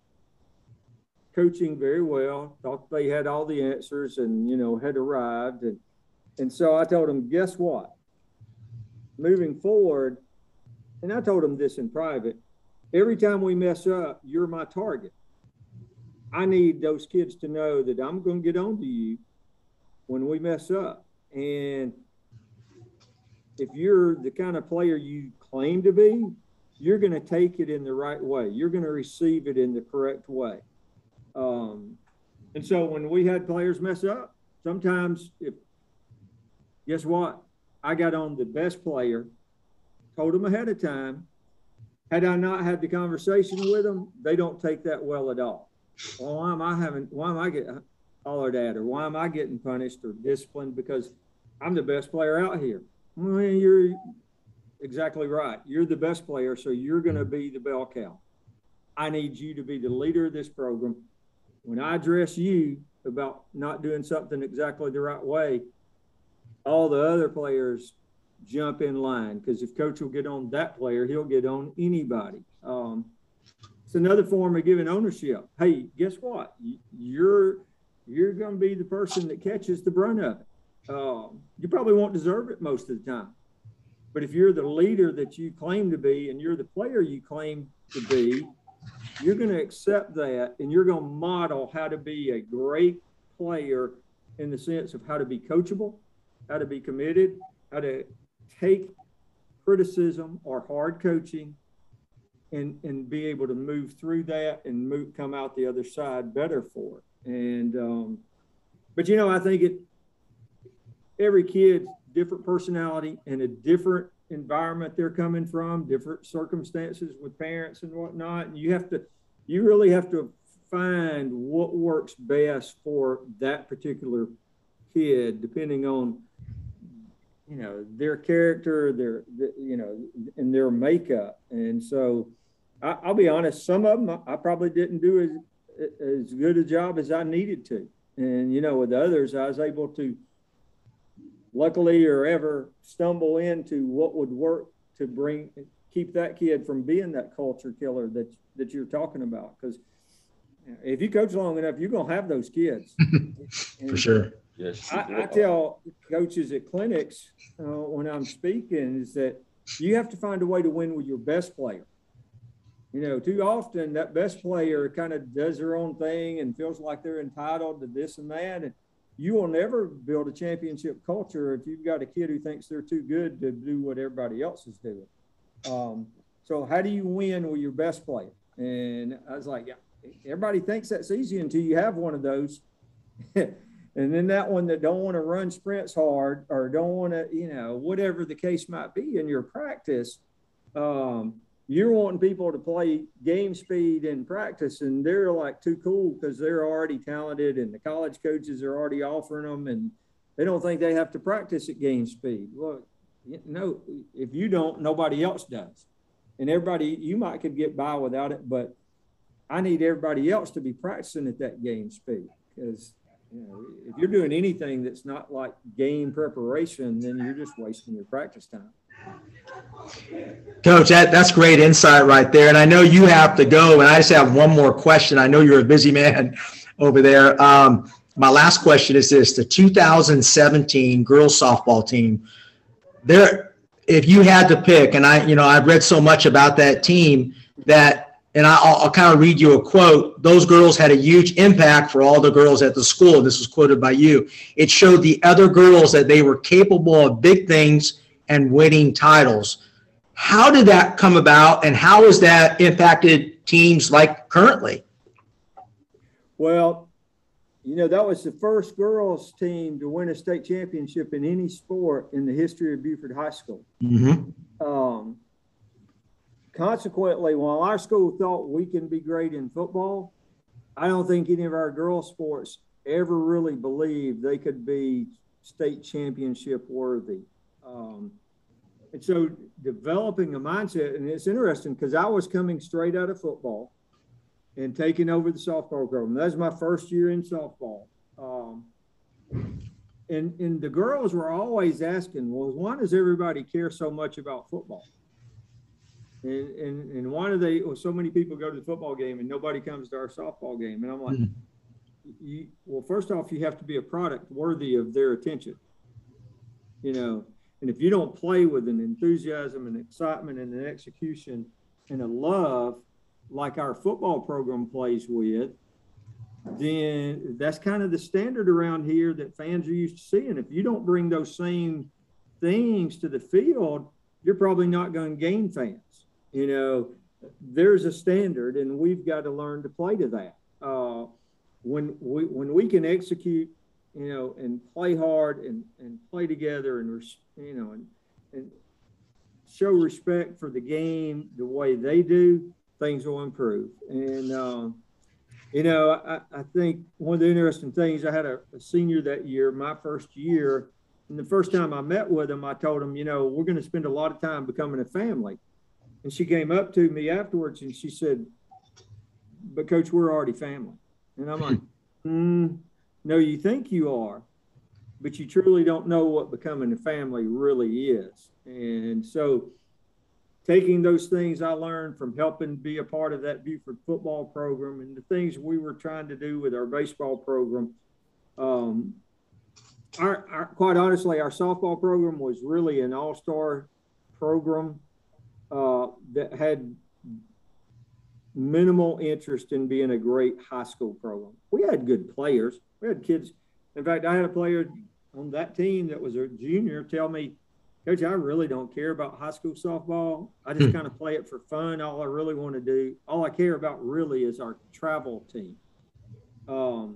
coaching very well, thought they had all the answers and, you know, had arrived. And, and so I told him, guess what? Moving forward, and I told him this in private, every time we mess up, you're my target. I need those kids to know that I'm going to get on to you when we mess up. And if you're the kind of player you claim to be, you're going to take it in the right way. You're going to receive it in the correct way. Um, and so when we had players mess up, sometimes, if, guess what? I got on the best player, told them ahead of time. Had I not had the conversation with them, they don't take that well at all. Well, why am I having, why am I getting hollered at, or why am I getting punished or disciplined because I'm the best player out here? Well, you're exactly right. You're the best player, so you're going to be the bell cow. I need you to be the leader of this program. When I address you about not doing something exactly the right way, all the other players jump in line, because if coach will get on that player, he'll get on anybody. Um, it's another form of giving ownership. Hey, guess what? You're you're going to be the person that catches the brunt of it. Um, you probably won't deserve it most of the time. But if you're the leader that you claim to be and you're the player you claim to be, you're going to accept that, and you're going to model how to be a great player in the sense of how to be coachable, how to be committed, how to take criticism or hard coaching and, and be able to move through that and move, come out the other side better for it. And, um, but, you know, I think it, every kid, different personality and a different environment they're coming from, different circumstances with parents and whatnot. And you have to, you really have to find what works best for that particular kid, depending on, you know, their character, their, you know, and their makeup. And so I, I'll be honest, some of them I probably didn't do as, as good a job as I needed to. And, you know, with others, I was able to, luckily or ever, stumble into what would work to bring, keep that kid from being that culture killer that, that you're talking about. Because if you coach long enough, you're going to have those kids. For sure. Yes. I, I tell coaches at clinics uh, when I'm speaking is that you have to find a way to win with your best player. You know, too often that best player kind of does their own thing and feels like they're entitled to this and that. And you will never build a championship culture if you've got a kid who thinks they're too good to do what everybody else is doing. Um, so how do you win with your best player? And I was like, yeah, everybody thinks that's easy until you have one of those. And then that one that don't want to run sprints hard or don't want to, you know, whatever the case might be in your practice, um, you're wanting people to play game speed in practice, and they're like too cool because they're already talented and the college coaches are already offering them, and they don't think they have to practice at game speed. Well, no, if you don't, nobody else does. And everybody, you might could get by without it, but I need everybody else to be practicing at that game speed, because you know, if you're doing anything that's not like game preparation, then you're just wasting your practice time. Coach, that, that's great insight right there. And I know you have to go, and I just have one more question. I know you're a busy man over there. Um, my last question is this: the two thousand seventeen girls softball team, there, if you had to pick, and I, you know, I've read so much about that team that and I'll, I'll kind of read you a quote. Those girls had a huge impact for all the girls at the school. This was quoted by you. It showed the other girls that they were capable of big things and winning titles. How did that come about, and how has that impacted teams like currently? Well, you know, that was the first girls team to win a state championship in any sport in the history of Buford High School. Mm-hmm. Um, consequently, while our school thought we can be great in football, I don't think any of our girls' sports ever really believed they could be state championship worthy. Um, and so developing a mindset, and it's interesting because I was coming straight out of football and taking over the softball program. That was my first year in softball. Um, and, and the girls were always asking, well, why does everybody care so much about football? And, and, and why do they, well, so many people go to the football game and nobody comes to our softball game? And I'm like, mm-hmm. you, well, first off, you have to be a product worthy of their attention, you know, and if you don't play with an enthusiasm and excitement and an execution and a love like our football program plays with, then that's kind of the standard around here that fans are used to seeing. If you don't bring those same things to the field, you're probably not going to gain fans. You know, there's a standard, and we've got to learn to play to that. Uh, when we when we can execute, you know, and play hard and, and play together and, you know, and, and show respect for the game the way they do, things will improve. And, um, you know, I, I think one of the interesting things, I had a, a senior that year, my first year, and the first time I met with him, I told him, you know, we're going to spend a lot of time becoming a family. And she came up to me afterwards and she said, but Coach, we're already family. And I'm like, mm, no, you think you are, but you truly don't know what becoming a family really is. And so taking those things I learned from helping be a part of that Buford football program and the things we were trying to do with our baseball program, um, our, our, quite honestly, our softball program was really an all-star program uh, that had minimal interest in being a great high school program. We had good players. We had kids. In fact, I had a player on that team that was a junior tell me, Coach, I really don't care about high school softball. I just kind of play it for fun. All I really want to do, all I care about really is our travel team. Um,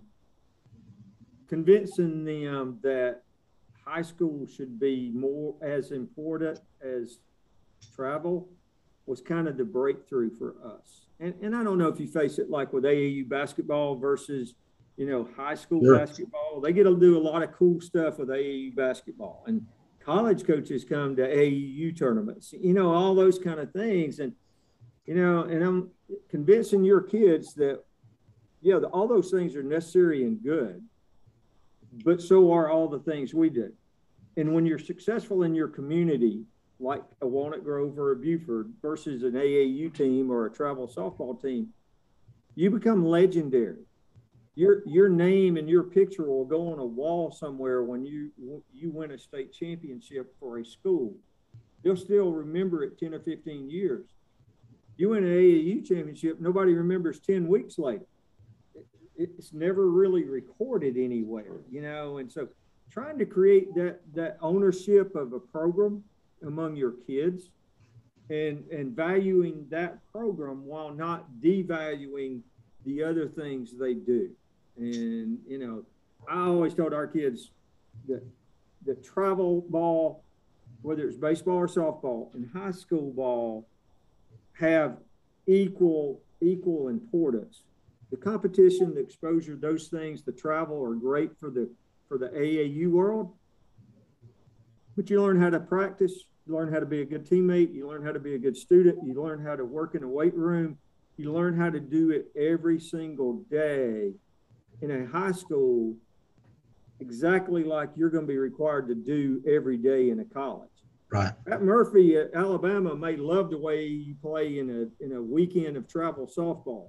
convincing them that high school should be more as important as travel was kind of the breakthrough for us. And, and I don't know if you face it like with A A U basketball versus, you know, high school sure. basketball. They get to do a lot of cool stuff with A A U basketball. And college coaches come to A A U tournaments, you know, all those kind of things. And, you know, and I'm convincing your kids that, yeah, the, all those things are necessary and good, but so are all the things we do. And when you're successful in your community, like a Walnut Grove or a Buford versus an A A U team or a travel softball team, you become legendary. Your your name and your picture will go on a wall somewhere when you you win a state championship for a school. They'll still remember it ten or fifteen years. You win an A A U championship, nobody remembers ten weeks later. It's never really recorded anywhere, you know. And so trying to create that that ownership of a program among your kids and and valuing that program while not devaluing the other things they do. And, you know, I always told our kids that the travel ball, whether it's baseball or softball, and high school ball have equal equal importance. The competition, the exposure, those things, the travel are great for the for the A A U world. But you learn how to practice, you learn how to be a good teammate, you learn how to be a good student, you learn how to work in a weight room, you learn how to do it every single day in a high school, exactly like you're going to be required to do every day in a college. Right. Pat Murphy at Alabama may love the way you play in a in a weekend of travel softball.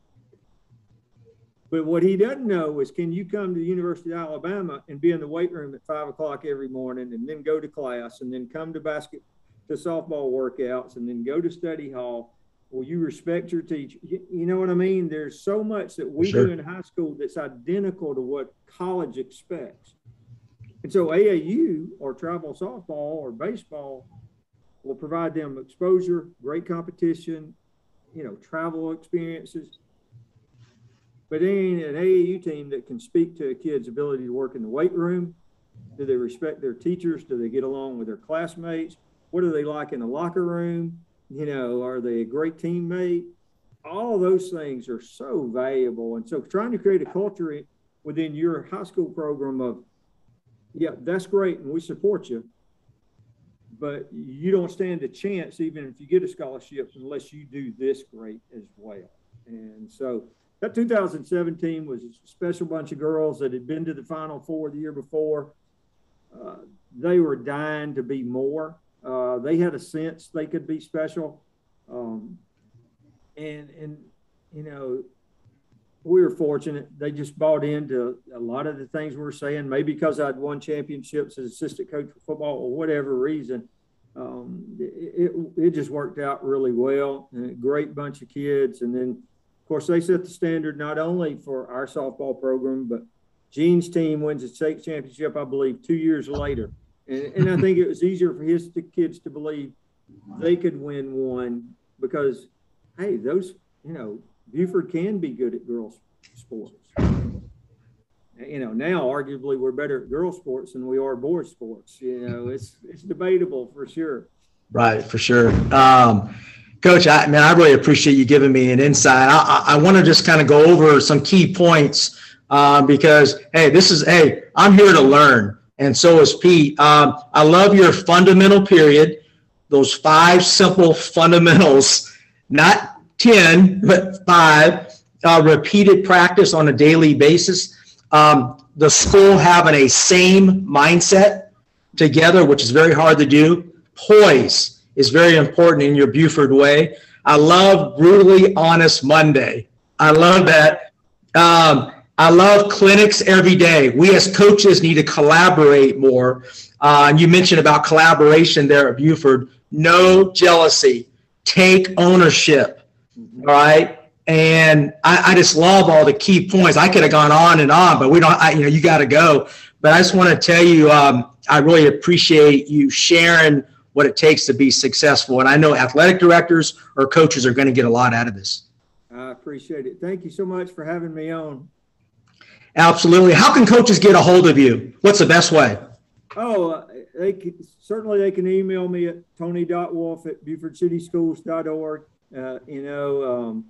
But what he doesn't know is, can you come to the University of Alabama and be in the weight room at five o'clock every morning and then go to class and then come to basket to softball workouts and then go to study hall Will you respect your teacher? You, you know what I mean? There's so much that we Sure. do in high school that's identical to what college expects. And so A A U or travel softball or baseball will provide them exposure, great competition, you know, travel experiences. But then an A A U team that can speak to a kid's ability to work in the weight room. Do they respect their teachers? Do they get along with their classmates? What are they like in the locker room? You know, are they a great teammate? All those things are so valuable. And so trying to create a culture within your high school program of, yeah, that's great, and we support you, but you don't stand a chance even if you get a scholarship unless you do this great as well. And so that two thousand seventeen was a special bunch of girls that had been to the Final Four the year before. Uh, they were dying to be more. Uh, they had a sense they could be special. Um, and, and, you know, we were fortunate. They just bought into a lot of the things we were saying, maybe because I'd won championships as assistant coach for football or whatever reason. Um, it, it, it just worked out really well. And a great bunch of kids. And then, of course, they set the standard not only for our softball program, but Gene's team wins the state championship, I believe, two years later. And, and I think it was easier for his kids to believe they could win one because, hey, those, you know, Buford can be good at girls' sports. You know, now arguably we're better at girls' sports than we are boys' sports. You know, it's it's debatable for sure. Right, for sure. Um, Coach, I man, I really appreciate you giving me an insight. I, I, I want to just kind of go over some key points uh, because, hey, this is, hey, I'm here to learn, and so is Pete. Um, I love your fundamental period, those five simple fundamentals, not ten, but five, uh, repeated practice on a daily basis. Um, the school having a same mindset together, which is very hard to do. Poise is very important in your Buford way. I love brutally honest Monday. I love that. Um, I love clinics every day. We as coaches need to collaborate more. Uh, and you mentioned about collaboration there at Buford. No jealousy. Take ownership. All right. And I, I just love all the key points. I could have gone on and on, but we don't, I, you know, you got to go. But I just want to tell you, um, I really appreciate you sharing what it takes to be successful. And I know athletic directors or coaches are going to get a lot out of this. I appreciate it. Thank you so much for having me on. Absolutely. How can coaches get a hold of you? What's the best way? Oh, uh, they can, certainly they can email me at tony dot wolf at buford city schools dot org. Uh, you know, um,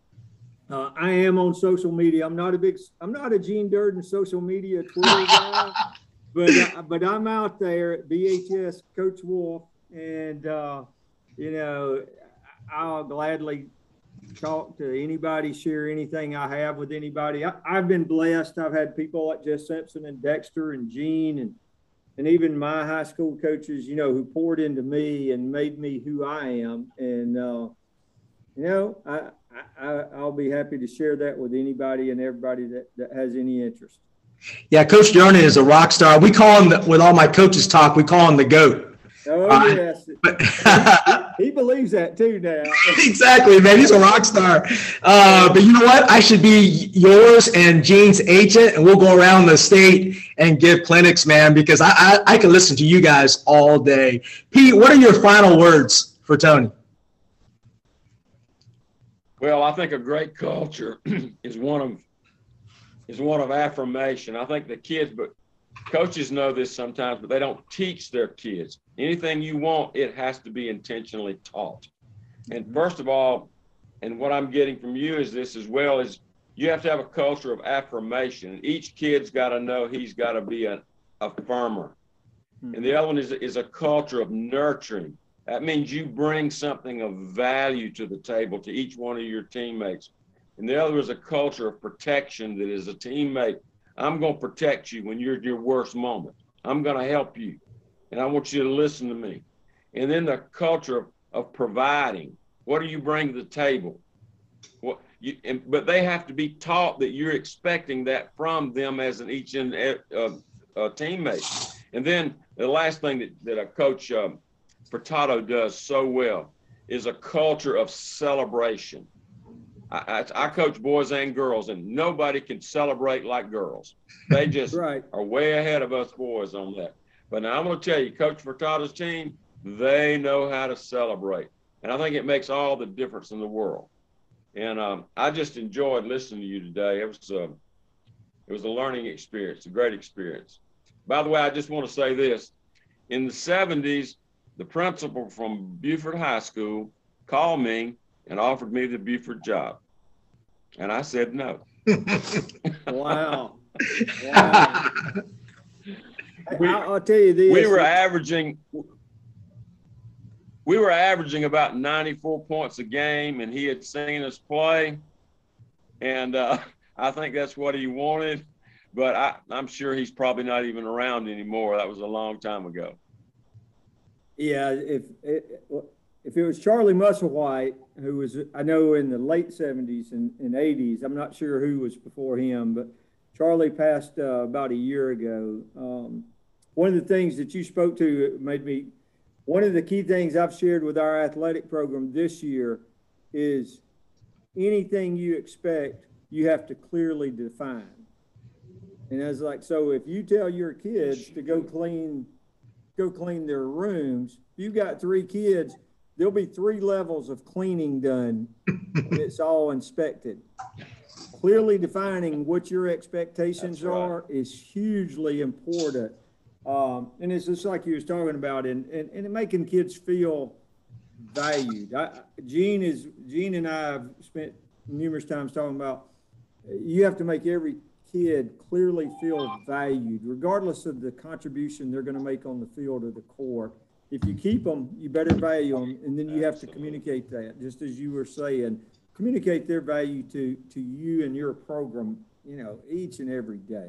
uh, I am on social media. I'm not a big, I'm not a Gene Durden social media Twitter guy, but uh, but I'm out there at B H S Coach Wolf, and uh, you know, I'll gladly talk to anybody, share anything I have with anybody. I, I've been blessed. I've had people like Jess Simpson and Dexter and Gene and and even my high school coaches, you know, who poured into me and made me who I am. And uh, you know, I, I I'll be happy to share that with anybody and everybody that, that has any interest. Yeah, Coach Durden is a rock star. We call him, the, with all my coaches talk, we call him the GOAT. Oh, uh, yes. he, he believes that too now. Exactly, man. He's a rock star. Uh, but you know what? I should be yours and Gene's agent, and we'll go around the state and give clinics, man, because I, I, I can listen to you guys all day. Pete, what are your final words for Tony? Well, I think a great culture is one of is one of affirmation. I think the kids, but coaches know this sometimes, but they don't teach their kids. Anything you want, it has to be intentionally taught. And first of all, and what I'm getting from you is this as well, is you have to have a culture of affirmation. Each kid's got to know he's got to be an affirmer. And the other one is, is a culture of nurturing. That means you bring something of value to the table to each one of your teammates. And the other is a culture of protection, that is a teammate. I'm going to protect you when you're at your worst moment. I'm going to help you, and I want you to listen to me. And then the culture of, of providing. What do you bring to the table? What you, and, but they have to be taught that you're expecting that from them as an each and uh, uh, teammate. And then the last thing that, that a coach um, Furtado does so well is a culture of celebration. I, I, I coach boys and girls, and nobody can celebrate like girls. They just right. are way ahead of us boys on that. But now I'm going to tell you, Coach Furtado's team, they know how to celebrate. And I think it makes all the difference in the world. And um, I just enjoyed listening to you today. It was, uh, it was a learning experience, a great experience. By the way, I just want to say this. In the seventies, the principal from Buford High School called me and offered me the Buford job. And I said no. Wow. Wow. we, I'll tell you this. We were averaging we were averaging about ninety-four points a game, and he had seen us play. And uh, I think that's what he wanted. But I, I'm sure he's probably not even around anymore. That was a long time ago. Yeah, if if it was Charlie Musselwhite, who was, I know, in the late seventies and, and eighties, I'm not sure who was before him, but Charlie passed uh, about a year ago. Um, one of the things that you spoke to made me, one of the key things I've shared with our athletic program this year is anything you expect, you have to clearly define. And I was like, so if you tell your kids to go clean, go clean their rooms, if you've got three kids, there'll be three levels of cleaning done. It's all inspected. Clearly defining what your expectations right. are is hugely important. Um, and it's just like you was talking about, and, and, and making kids feel valued. I, Gene is Gene and I have spent numerous times talking about you have to make every kid clearly feel valued, regardless of the contribution they're going to make on the field or the court. If you keep them, you better value them, and then you have to communicate that, just as you were saying. Communicate their value to, to you and your program, you know, each and every day.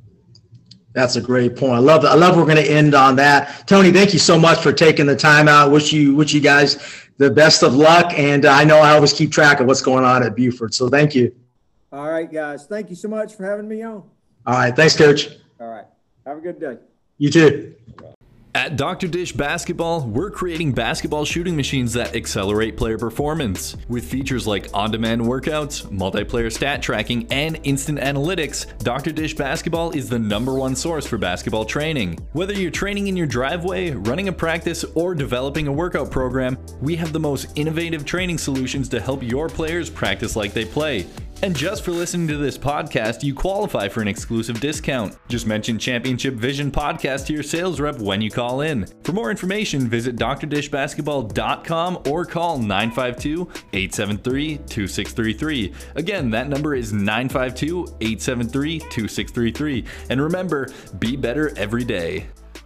That's a great point. I love that. I love we're going to end on that. Tony, thank you so much for taking the time out. Wish you wish you guys the best of luck, and I know I always keep track of what's going on at Buford, so thank you. All right, guys. Thank you so much for having me on. All right. Thanks, Coach. All right. Have a good day. You too. At Doctor Dish Basketball, we're creating basketball shooting machines that accelerate player performance. With features like on-demand workouts, multiplayer stat tracking, and instant analytics, Doctor Dish Basketball is the number one source for basketball training. Whether you're training in your driveway, running a practice, or developing a workout program, we have the most innovative training solutions to help your players practice like they play. And just for listening to this podcast, you qualify for an exclusive discount. Just mention Championship Vision Podcast to your sales rep when you call in. For more information, visit D R dish basketball dot com or call nine five two, eight seven three, two six three three. Again, that number is nine five two, eight seven three, two six three three. And remember, be better every day.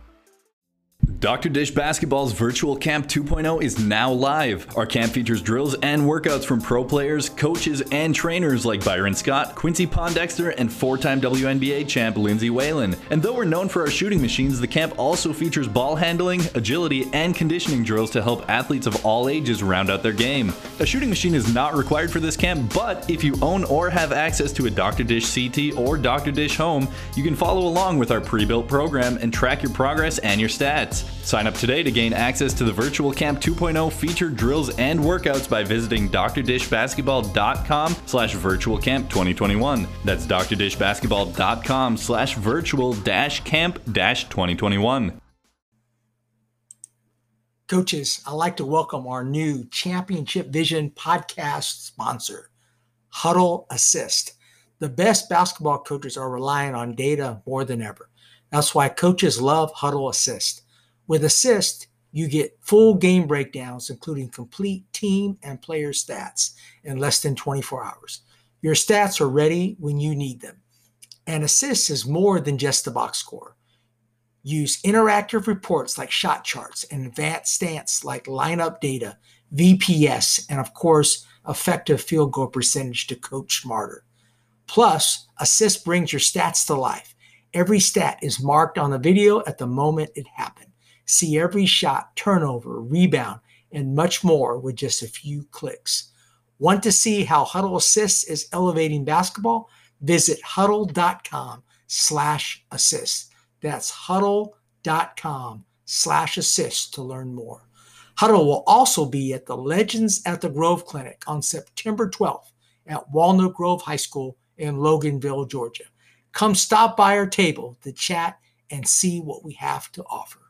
Doctor Dish Basketball's Virtual Camp two point oh is now live. Our camp features drills and workouts from pro players, coaches, and trainers like Byron Scott, Quincy Pondexter, and four-time W N B A champ Lindsay Whalen. And though we're known for our shooting machines, the camp also features ball handling, agility, and conditioning drills to help athletes of all ages round out their game. A shooting machine is not required for this camp, but if you own or have access to a Doctor Dish C T or Doctor Dish Home, you can follow along with our pre-built program and track your progress and your stats. Sign up today to gain access to the Virtual Camp two point oh featured drills and workouts by visiting D R dish basketball dot com slash virtual camp twenty twenty-one. That's D R dish basketball dot com slash virtual dash camp dash twenty twenty-one. Coaches, I'd like to welcome our new Championship Vision podcast sponsor, Hudl Assist. The best basketball coaches are relying on data more than ever. That's why coaches love Hudl Assist. With Assist, you get full game breakdowns, including complete team and player stats in less than twenty-four hours. Your stats are ready when you need them. And Assist is more than just the box score. Use interactive reports like shot charts and advanced stats like lineup data, V P S, and of course, effective field goal percentage to coach smarter. Plus, Assist brings your stats to life. Every stat is marked on the video at the moment it happened. See every shot, turnover, rebound, and much more with just a few clicks. Want to see how Hudl Assist is elevating basketball? Visit Hudl dot com slash assist. That's Hudl dot com slash assist to learn more. Huddle will also be at the Legends at the Grove Clinic on September twelfth at Walnut Grove High School in Loganville, Georgia. Come stop by our table to chat and see what we have to offer.